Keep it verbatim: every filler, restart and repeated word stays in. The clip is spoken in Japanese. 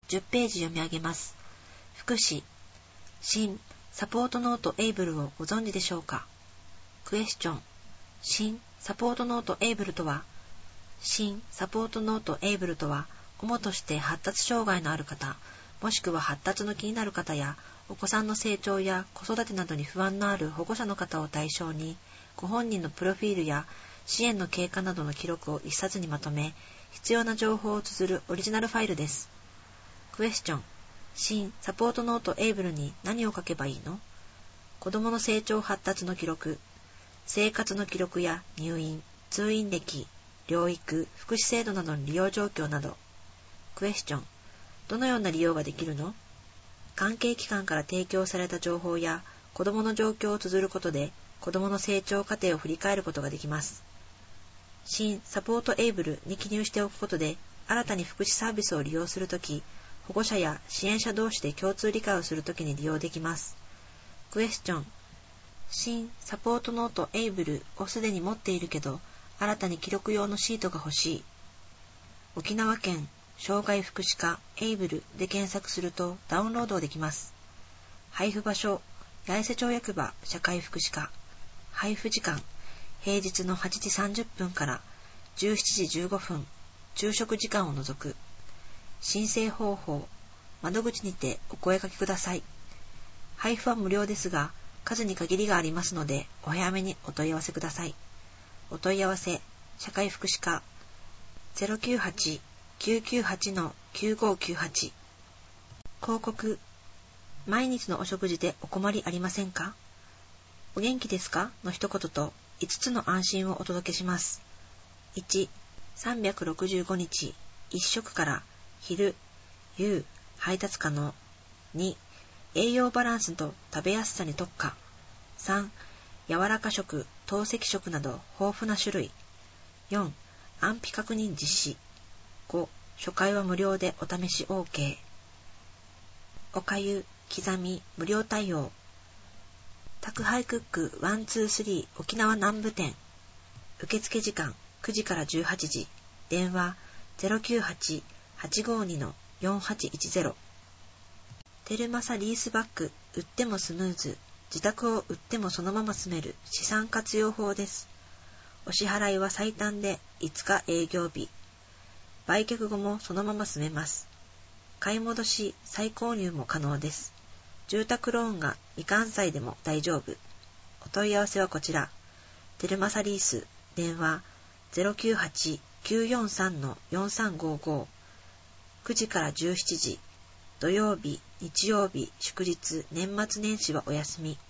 じゅっページ読み上げます。福祉、新サポートノートエイブルをご存知でしょうか？クエスチョン、新サポートノートエイブルとは、新サポートノートエイブルとは、主として発達障害のある方、もしくは発達の気になる方や、お子さんの成長や子育てなどに不安のある保護者の方を対象に、ご本人のプロフィールや支援の経過などの記録を一冊にまとめ、必要な情報を綴るオリジナルファイルです。クエスチョン、新サポートノートエイブルに何を書けばいいの？子どもの成長発達の記録、生活の記録や入院、通院歴、療育、福祉制度などの利用状況など。クエスチョン、どのような利用ができるの？関係機関から提供された情報や子どもの状況を綴ることで、子どもの成長過程を振り返ることができます。新サポートエイブルに記入しておくことで、新たに福祉サービスを利用するとき、保護者や支援者同士で共通理解をするときに利用できます。クエスチョン、新サポートノートエイブルをすでに持っているけど、新たに記録用のシートが欲しい。沖縄県障害福祉課エイブルで検索するとダウンロードできます。配布場所、八重瀬町役場社会福祉課。配布時間、平日のはちじさんじゅっぷんからじゅうしちじじゅうごふん、昼食時間を除く。申請方法、窓口にてお声掛けください。配布は無料ですが、数に限りがありますので、お早めにお問い合わせください。お問い合わせ、社会福祉課 ゼロきゅうはち きゅうきゅうはち きゅうごきゅうはち。広告、毎日のお食事でお困りありませんか？お元気ですか？の一言といつつの安心をお届けします。いち、さんびゃくろくじゅうごにちいっ食から昼、夕、配達可能。に、栄養バランスと食べやすさに特化。さん、柔らか食、透析食など豊富な種類。よん、安否確認実施。ご、初回は無料でお試し OK。おかゆ、刻み、無料対応。宅配クックいちにさん沖縄南部店。受付時間くじからじゅうはちじ。電話 ゼロきゅうはち はちごに よんはちいちゼロ。テルマサリースバッグ、売ってもスムーズ。自宅を売ってもそのまま住める資産活用法です。お支払いは最短でいつか営業日。売却後もそのまま住めます。買い戻し、再購入も可能です。住宅ローンが未完済でも大丈夫。お問い合わせはこちら。テルマサリース、電話 ゼロきゅうはち きゅうよんさん よんさんごご。くじからじゅうしちじ。土曜日、日曜日、祝日、年末年始はお休み。